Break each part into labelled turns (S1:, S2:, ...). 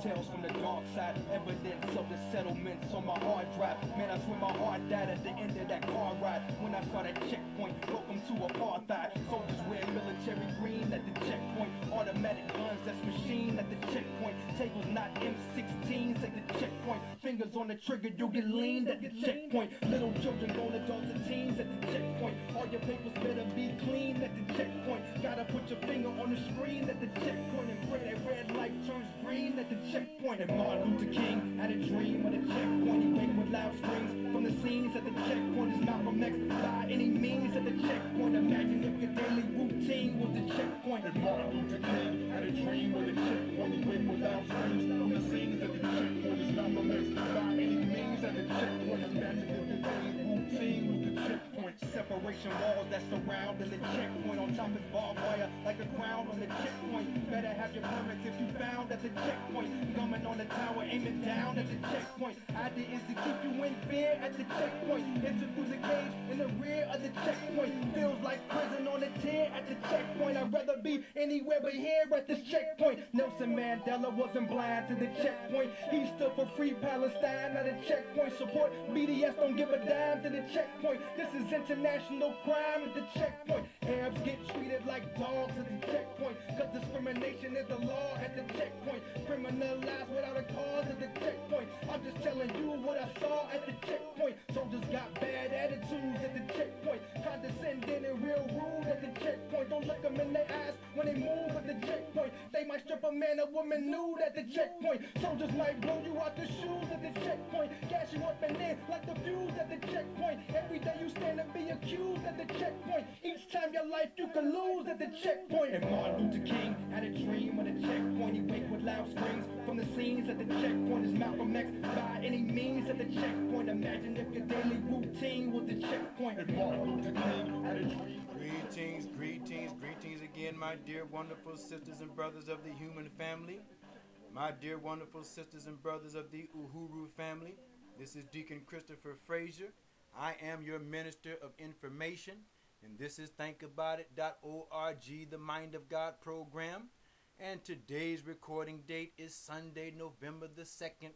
S1: tales from the dark side, evidence of the settlements on my hard drive. Man, I swear my heart died at the end of that car ride. When I saw that checkpoint, welcome to apartheid. Soldiers wear military green at the checkpoint. Automatic guns, that's machine at the checkpoint. Tables not M16s at the checkpoint. Fingers on the trigger, you'll get leaned at the checkpoint. Little children, grown adults and teens at the checkpoint. All your papers better be clean at the checkpoint. Gotta put your finger on the screen at the checkpoint and pray that red light turns green at the checkpoint. And Martin Luther King had a dream of the checkpoint. He wake with loud screams from the scenes at the checkpoint. It's Malcolm X by any means at the checkpoint. Imagine if your daily routine was the checkpoint. And Martin Luther King had a dream of the checkpoint. He wake with loud screams from the scenes at the checkpoint. It's Malcolm X by any means at the checkpoint. Imagine if your daily routine was the checkpoint. Separation walls that surround the checkpoint. On top is barbed wire like a crown on the checkpoint. Better have your permits if you found at the checkpoint. Gumming on the tower, aiming down at the checkpoint. Idea is to keep you in fear at the checkpoint. Enter through the cage in the rear of the checkpoint. Feels like prison on a tear at the checkpoint. I'd rather be anywhere but here at this checkpoint. Nelson Mandela wasn't blind to the checkpoint. He stood for free Palestine at a checkpoint. Support BDS, don't give a dime to the checkpoint. This is international crime at the checkpoint. Arabs get treated like dogs at the checkpoint. Cause discrimination is the law at the checkpoint. Criminalized without a cause at the checkpoint. I'm just telling you what I saw at the checkpoint. Soldiers got bad attitudes at the checkpoint. Condescending and real rude at the checkpoint. Don't look them in their eyes when they move at the checkpoint. They might strip a man or woman nude at the checkpoint. Soldiers might blow you out the shoes at the checkpoint. Gas you up and in like the fuse at the checkpoint. Every day you stand and be accused at the checkpoint. Each time your life you can lose at the checkpoint. And Martin Luther King had a dream of the checkpoint. He wake with loud screams from the scenes at the checkpoint. It's Malcolm X by any means at the checkpoint. Imagine if your daily routine was the checkpoint. And Martin Luther King had a dream.
S2: Greetings, greetings, greetings again, my dear wonderful sisters and brothers of the human family. My dear wonderful sisters and brothers of the Uhuru family. This is Deacon Christopher Frazier. I am your minister of information, and this is thinkaboutit.org, the Mind of God program. And today's recording date is Sunday, November the 2nd,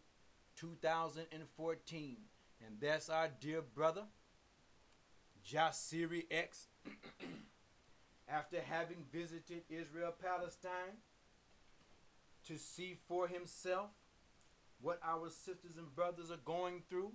S2: 2014. And that's our dear brother, Jasiri X, after having visited Israel, Palestine, to see for himself what our sisters and brothers are going through,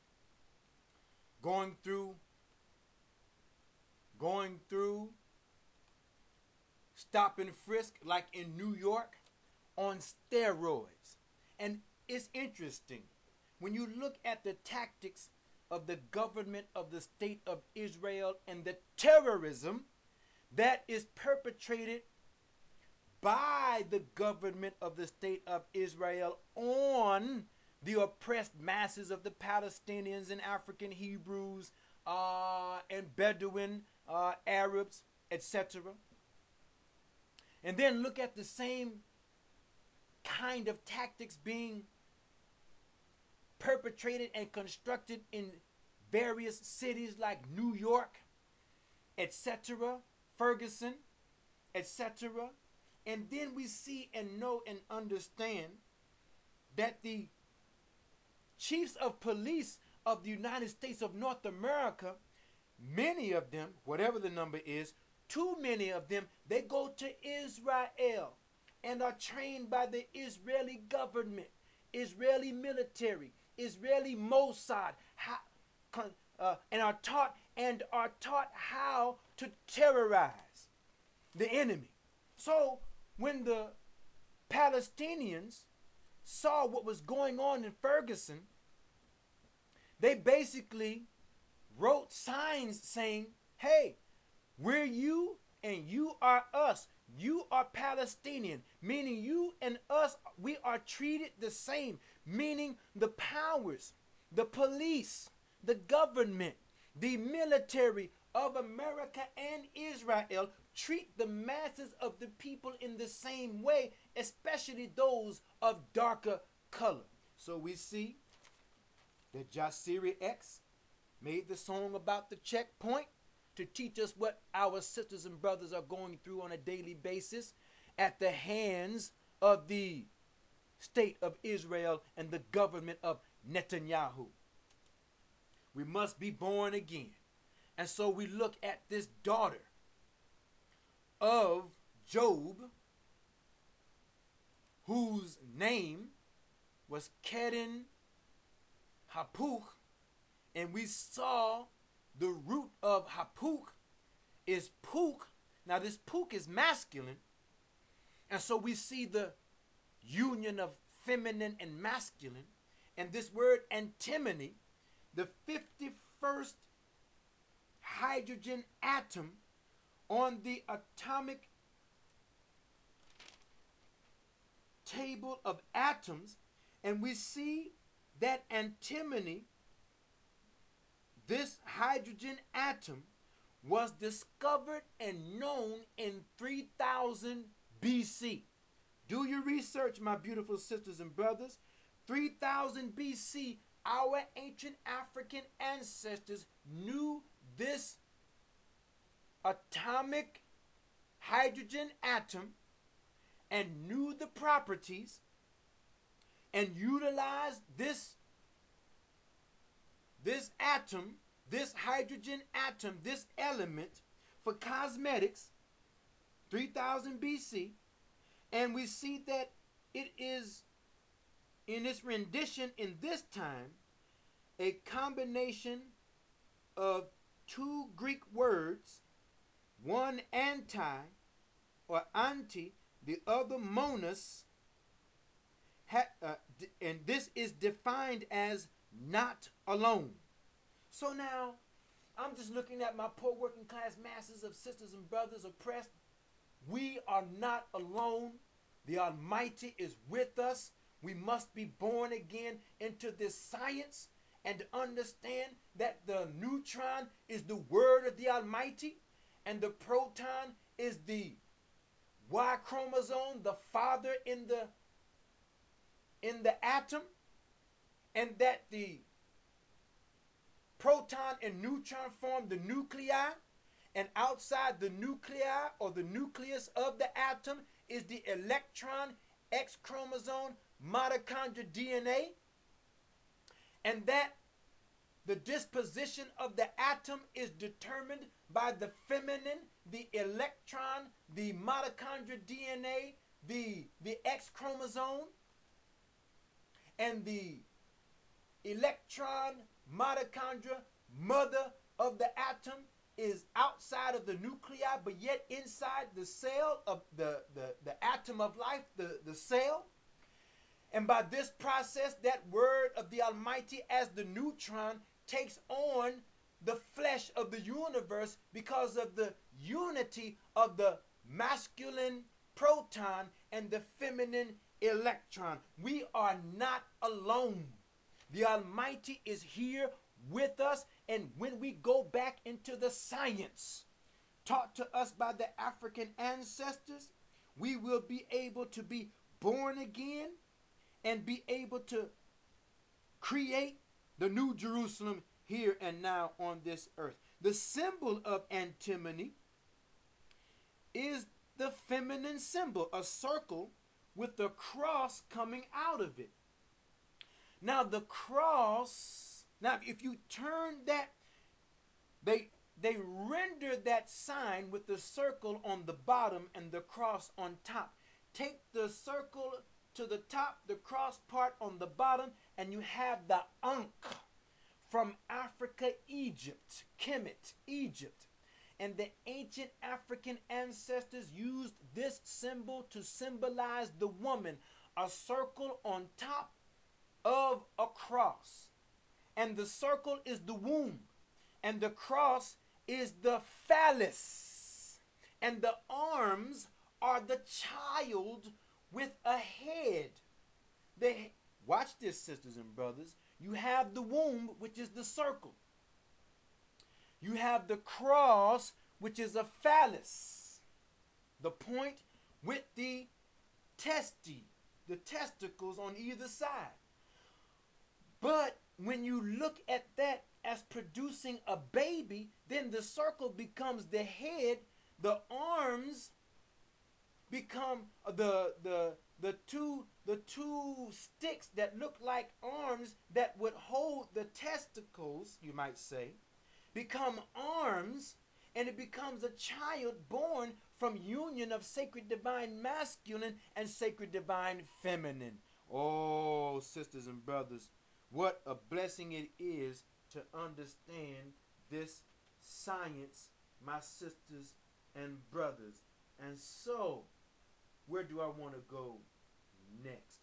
S2: stop and frisk like in New York on steroids. And it's interesting when you look at the tactics of the government of the state of Israel and the terrorism that is perpetrated by the government of the state of Israel on the oppressed masses of the Palestinians and African Hebrews and Bedouin Arabs, etc. And then look at the same kind of tactics being perpetrated and constructed in various cities like New York, etc., Ferguson, etc. And then we see and know and understand that the chiefs of police of the United States of North America, many of them, whatever the number is, too many of them, they go to Israel and are trained by the Israeli government, Israeli military, Israeli Mossad, and are taught how to terrorize the enemy. So when the Palestinians saw what was going on in Ferguson, they basically wrote signs saying, hey, we're you and you are us. You are Palestinian, meaning you and us, we are treated the same, meaning the powers, the police, the government, the military of America and Israel treat the masses of the people in the same way, especially those of darker color. So we see that Jasiri X made the song about the checkpoint to teach us what our sisters and brothers are going through on a daily basis at the hands of the state of Israel and the government of Netanyahu. We must be born again. And so we look at this daughter of Job, whose name was Kedin Hapuch, and we saw the root of Hapuch is Puk. Now this Puk is masculine, and so we see the union of feminine and masculine, and this word antimony, the 51st hydrogen atom on the atomic table of atoms, and we see that antimony, this hydrogen atom, was discovered and known in 3000 BC. Do your research, my beautiful sisters and brothers. 3000 BC, our ancient African ancestors knew this atomic hydrogen atom and knew the properties and utilized this atom, this hydrogen atom, this element for cosmetics, 3000 BC. And we see that it is, in its rendition in this time, a combination of two Greek words, one anti or anti, the other monos, and this is defined as not alone. So now, I'm just looking at my poor working class masses of sisters and brothers oppressed. We are not alone. The Almighty is with us. We must be born again into this science and understand that the neutron is the word of the Almighty and the proton is the Y chromosome, the father in the atom, and that the proton and neutron form the nuclei, and outside the nuclei or the nucleus of the atom is the electron, X chromosome, mitochondrial DNA, and that the disposition of the atom is determined by the feminine, the electron, the mitochondrial DNA, the X chromosome, and the electron, mitochondria, mother of the atom, is outside of the nuclei, but yet inside the cell of the atom of life, the cell. And by this process, that word of the Almighty as the neutron takes on the flesh of the universe because of the unity of the masculine proton and the feminine electron. We are not alone. The Almighty is here with us, and when we go back into the science taught to us by the African ancestors, we will be able to be born again and be able to create the New Jerusalem here and now on this earth. The symbol of antimony is the feminine symbol, a circle with the cross coming out of it. Now the cross, now if you turn that, they render that sign with the circle on the bottom and the cross on top. Take the circle to the top, the cross part on the bottom, and you have the Ankh from Africa, Egypt, Kemet, Egypt. And the ancient African ancestors used this symbol to symbolize the woman, a circle on top of a cross. And the circle is the womb, and the cross is the phallus, and the arms are the child with a head. Watch this, sisters and brothers. You have the womb, which is the circle. You have the cross, which is a phallus, the point with the testicles on either side. But when you look at that as producing a baby, then the circle becomes the head, the arms become become the two sticks that look like arms that would hold the testicles, you might say, become arms, and it becomes a child born from union of sacred divine masculine and sacred divine feminine. Oh, sisters and brothers, what a blessing it is to understand this science, my sisters and brothers. And so, where do I want to go next?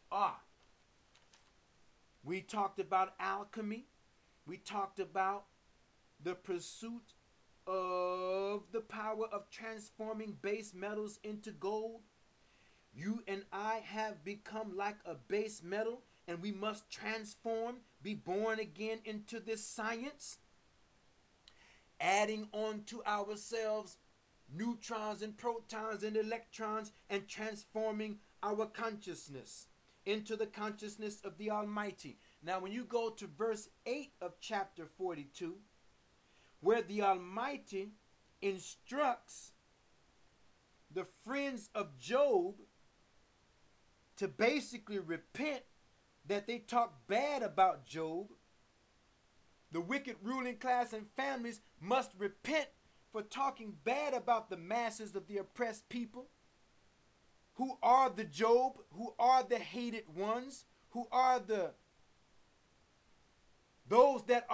S2: We talked about alchemy. We talked about the pursuit of the power of transforming base metals into gold. You and I have become like a base metal, and we must transform, be born again into this science, adding on to ourselves neutrons and protons and electrons, and transforming our consciousness into the consciousness of the Almighty. Now, when you go to verse 8 of chapter 42, where the Almighty instructs the friends of Job to basically repent that they talk bad about Job, the wicked ruling class and families must repent for talking bad about the masses of the oppressed people, who are the Job, who are the hated ones, who are those that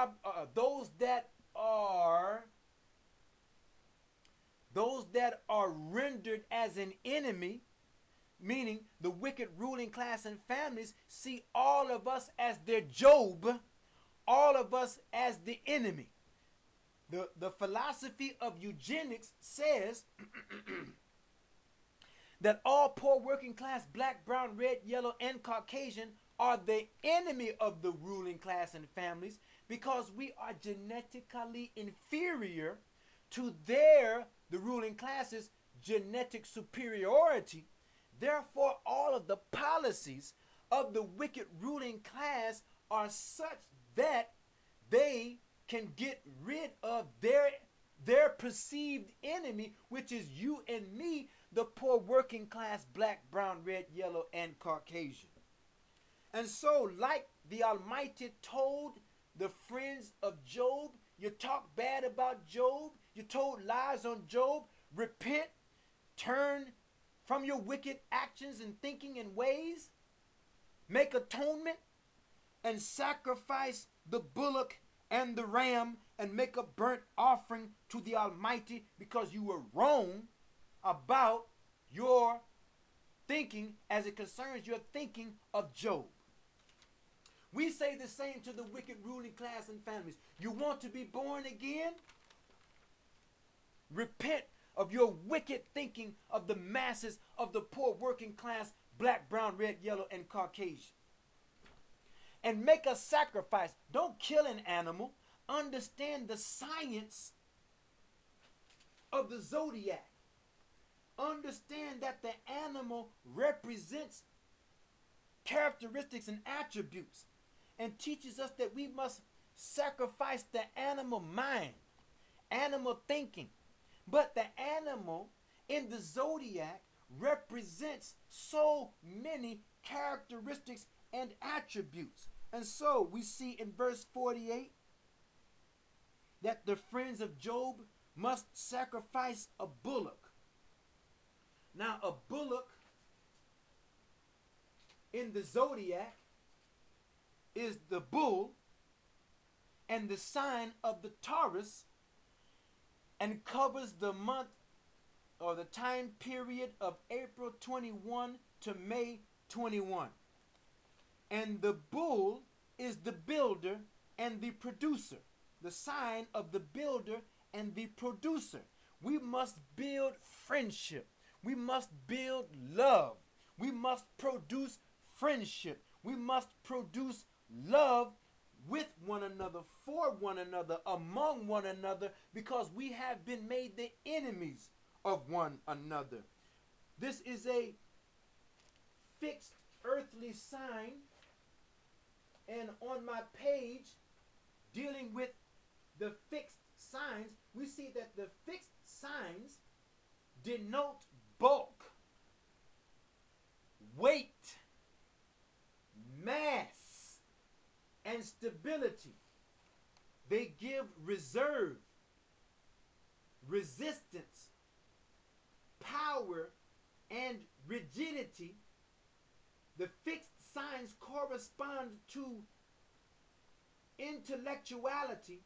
S2: are rendered as an enemy, meaning the wicked ruling class and families see all of us as their Job, all of us as the enemy. The philosophy of eugenics says that all poor working class, black, brown, red, yellow, and Caucasian are the enemy of the ruling class and families because we are genetically inferior to the ruling classes' genetic superiority. Therefore, all of the policies of the wicked ruling class are such that they can get rid of their perceived enemy, which is you and me, the poor working class, black, brown, red, yellow, and Caucasian. And so, like the Almighty told the friends of Job, you talk bad about Job, you told lies on Job, repent, turn from your wicked actions and thinking and ways, make atonement, and sacrifice the bullock and the ram and make a burnt offering to the Almighty because you were wrong about your thinking as it concerns your thinking of Job. We say the same to the wicked ruling class and families. You want to be born again? Repent of your wicked thinking of the masses of the poor working class, black, brown, red, yellow, and Caucasian. And make a sacrifice. Don't kill an animal. Understand the science of the zodiac. Understand that the animal represents characteristics and attributes, and teaches us that we must sacrifice the animal mind, animal thinking. But the animal in the zodiac represents so many characteristics and attributes. And so we see in verse 48 that the friends of Job must sacrifice a bullock. Now, a bullock in the zodiac is the bull and the sign of the Taurus, and covers the month or the time period of April 21 to May 21. And the bull is the builder and the producer, the sign of the builder and the producer. We must build friendship. We must build love. We must produce friendship. We must produce love with one another, for one another, among one another, because we have been made the enemies of one another. This is a fixed earthly sign, and on my page, dealing with the fixed signs, we see that the fixed signs denote bulk, and stability. They give reserve, resistance, power, and rigidity. The fixed signs correspond to intellectuality,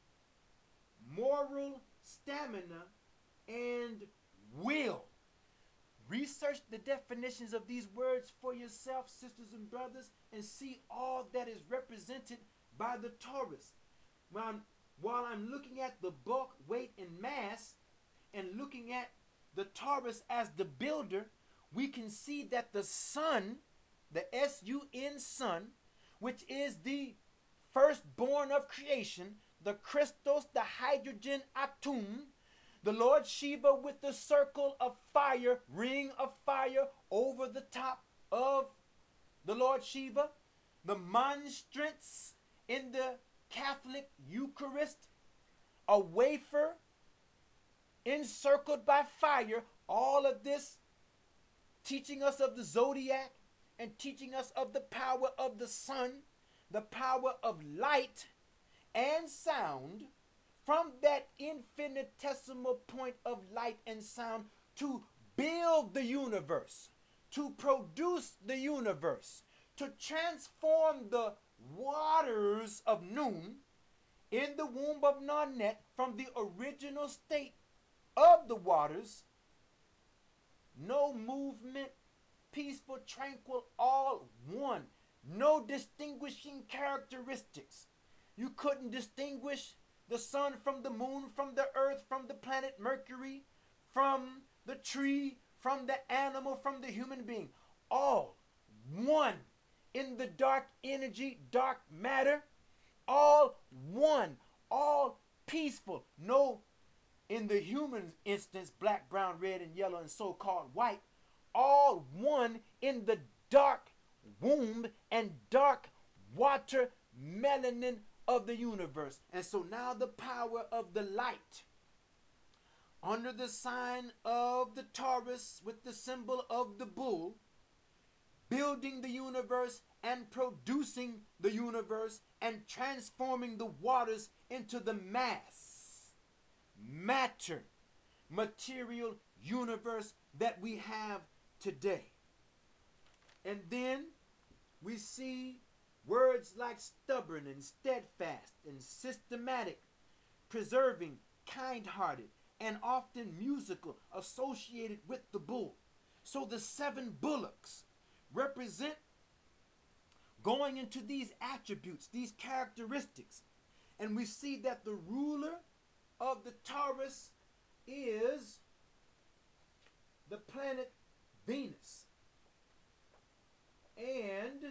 S2: moral stamina, and will. Research the definitions of these words for yourself, sisters and brothers, and see all that is represented by the Taurus. While I'm looking at the bulk, weight, and mass, and looking at the Taurus as the builder, we can see that the sun, the S-U-N, sun, which is the firstborn of creation, the Christos, the hydrogen atom, the Lord Shiva with the circle of fire, ring of fire over the top of the Lord Shiva, the monstrance in the Catholic Eucharist, a wafer encircled by fire, all of this teaching us of the zodiac and teaching us of the power of the sun, the power of light and sound, from that infinitesimal point of light and sound to build the universe, to produce the universe, to transform the waters of noon in the womb of Narnet from the original state of the waters. No movement, peaceful, tranquil, all one. No distinguishing characteristics. You couldn't distinguish the sun from the moon, from the earth, from the planet Mercury, from the tree, from the animal, from the human being. All one in the dark energy, dark matter. All one, all peaceful. No, in the human instance, black, brown, red, and yellow, and so-called white. All one in the dark womb and dark water melanin of the universe. And so now the power of the light under the sign of the Taurus with the symbol of the bull, building the universe and producing the universe and transforming the waters into the mass, matter, material universe that we have today. And then we see words like stubborn and steadfast and systematic, preserving, kind-hearted, and often musical associated with the bull. So the 7 bullocks represent going into these attributes, these characteristics. And we see that the ruler of the Taurus is the planet Venus. And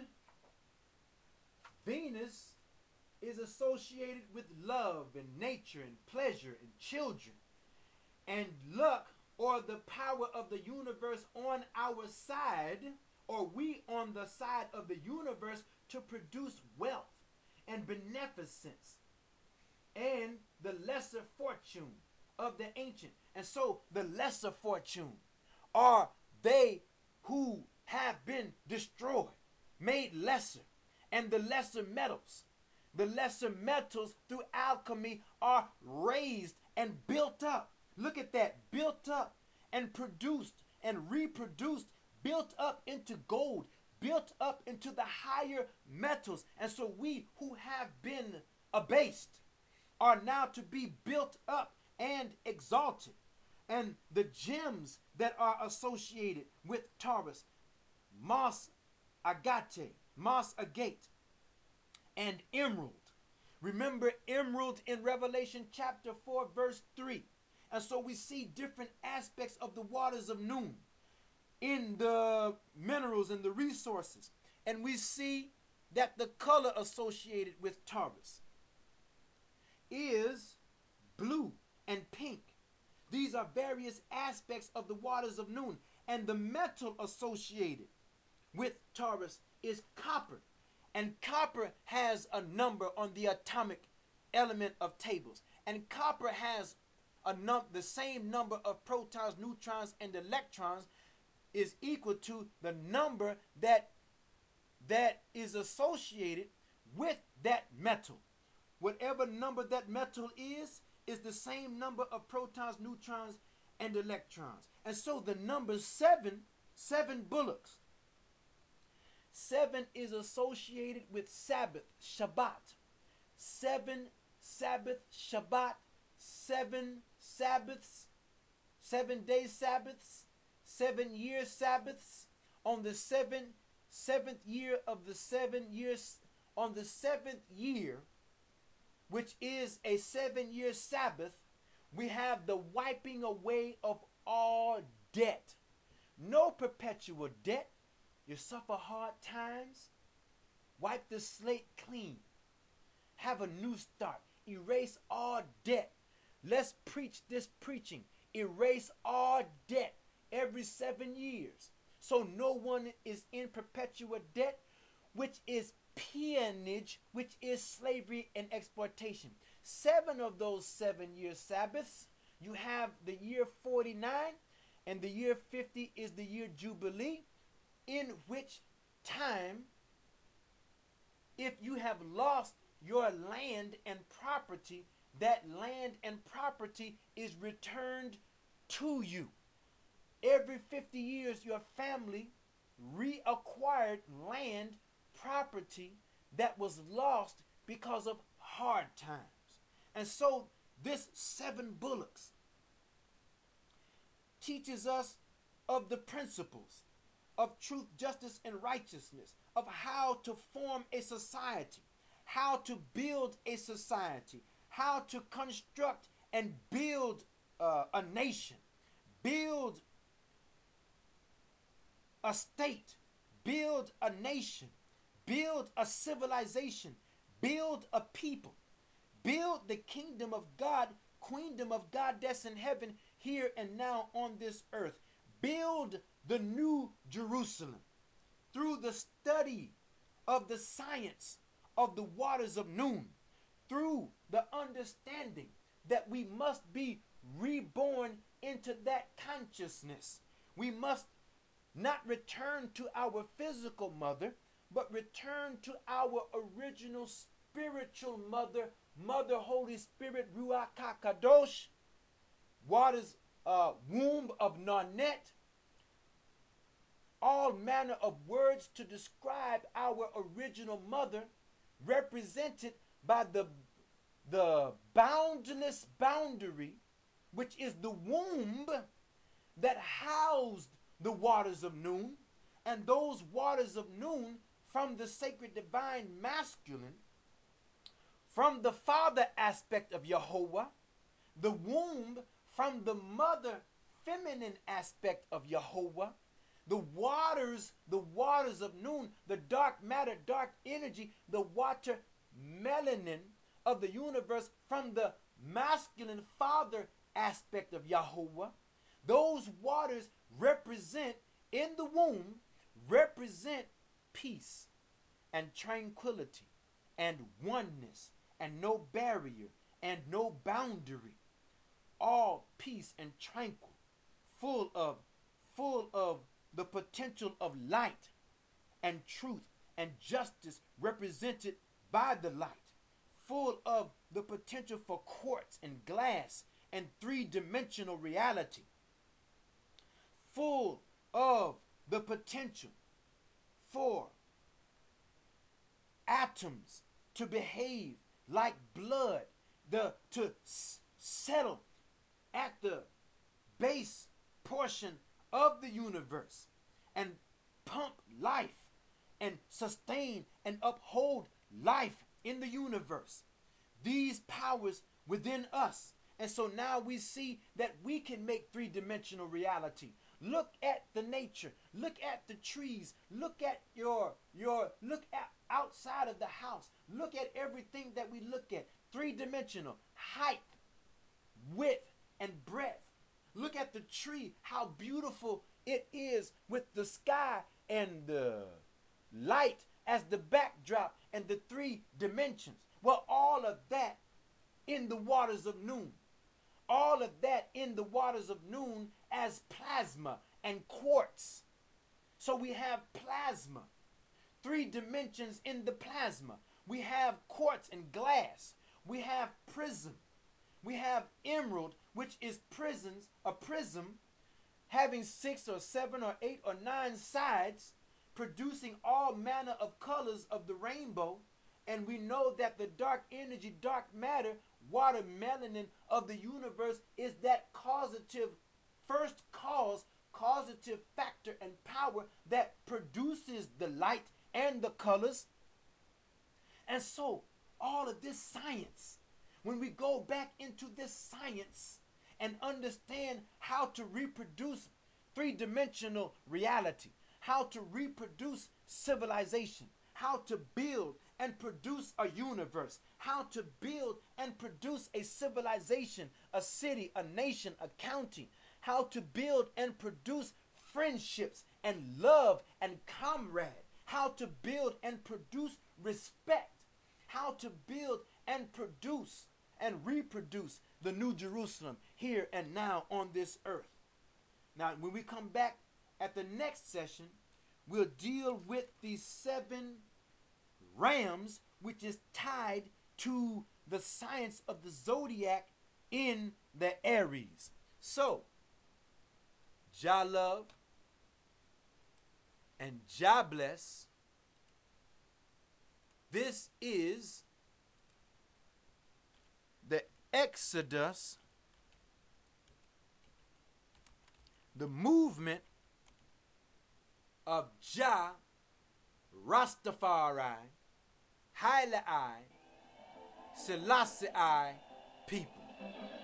S2: Venus is associated with love and nature and pleasure and children and luck, or the power of the universe on our side, or we on the side of the universe, to produce wealth and beneficence and the lesser fortune of the ancient. And so the lesser fortune are they who have been destroyed, made lesser, and the lesser metals. The lesser metals through alchemy are raised and built up. Look at that, built up and produced and reproduced, built up into gold, built up into the higher metals. And so we who have been abased are now to be built up and exalted. And the gems that are associated with Taurus, moss agate, moss agate, and emerald. Remember emerald in Revelation chapter 4 verse 3. And so we see different aspects of the waters of noon in the minerals and the resources. And we see that the color associated with Taurus is blue and pink. These are various aspects of the waters of noon. And the metal associated with Taurus is copper. And copper has a number on the atomic element of tables. And copper has the same number of protons, neutrons, and electrons is equal to the number that is associated with that metal. Whatever number that metal is the same number of protons, neutrons, and electrons. And so the number seven, 7 bullocks. 7 is associated with Sabbath, Shabbat. 7 Sabbath, Shabbat, 7 Sabbaths, 7-day Sabbaths, 7-year Sabbaths. On the seventh year of the 7 years, on the 7th year, which is a 7-year Sabbath, we have the wiping away of all debt. No perpetual debt. You suffer hard times. Wipe the slate clean. Have a new start. Erase all debt. Let's preach this preaching. Erase all debt every 7 years. So no one is in perpetual debt, which is peonage, which is slavery and exploitation. 7 of those 7-year Sabbaths, you have the year 49, and the year 50 is the year Jubilee, in which time, if you have lost your land and property, that land and property is returned to you. Every 50 years, your family reacquired land, property that was lost because of hard times. And so this 7 bullocks teaches us of the principles of truth, justice, and righteousness, of how to form a society, how to build a society, how to construct and build a nation, build a state, build a nation, build a civilization, build a people, build the kingdom of God, queendom of God that's in heaven, here and now on this earth. Build the new Jerusalem through the study of the science of the waters of noon, through the understanding that we must be reborn into that consciousness. We must not return to our physical mother, but return to our original spiritual mother, Mother Holy Spirit, Ruach HaKadosh, waters, womb of Narnet. All manner of words to describe our original mother, represented by the boundless boundary, which is the womb that housed the waters of noon. And those waters of noon, from the sacred divine masculine, from the father aspect of Yehovah, the womb from the mother feminine aspect of Yehovah, the waters of noon, the dark matter, dark energy, the water melanin of the universe from the masculine father aspect of Yehovah. Those waters represent, in the womb, represent peace and tranquility and oneness and no barrier and no boundary. All peace and tranquil, full of the potential of light and truth and justice represented by the light, full of the potential for quartz and glass and three-dimensional reality, full of the potential for atoms to behave like blood, to settle at the base portion of the universe and pump life and sustain and uphold life in the universe. These powers within us. And so now we see that we can make three-dimensional reality. Look at the nature. Look at the trees. Look at look at outside of the house. Look at everything that we look at. Three-dimensional. Height, width, and breadth. Look at the tree, how beautiful it is with the sky and the light as the backdrop and the 3 dimensions. Well, all of that in the waters of noon. All of that in the waters of noon as plasma and quartz. So we have plasma, 3 dimensions in the plasma. We have quartz and glass. We have prism. We have emerald, which is a prism having 6 or 7 or 8 or 9 sides, producing all manner of colors of the rainbow. And we know that the dark energy, dark matter, water, melanin of the universe is that causative factor and power that produces the light and the colors. And so all of this science, when we go back into this science and understand how to reproduce three-dimensional reality, how to reproduce civilization, how to build and produce a universe, how to build and produce a civilization, a city, a nation, a county, how to build and produce friendships and love and comrade, how to build and produce respect, how to build and produce and reproduce the New Jerusalem here and now on this earth. Now, when we come back at the next session, we'll deal with the 7 rams, which is tied to the science of the zodiac in the Aries. So, Jah love and Jah bless. This is the Exodus, the movement of Jah Rastafari, Haile I, Selassie I people.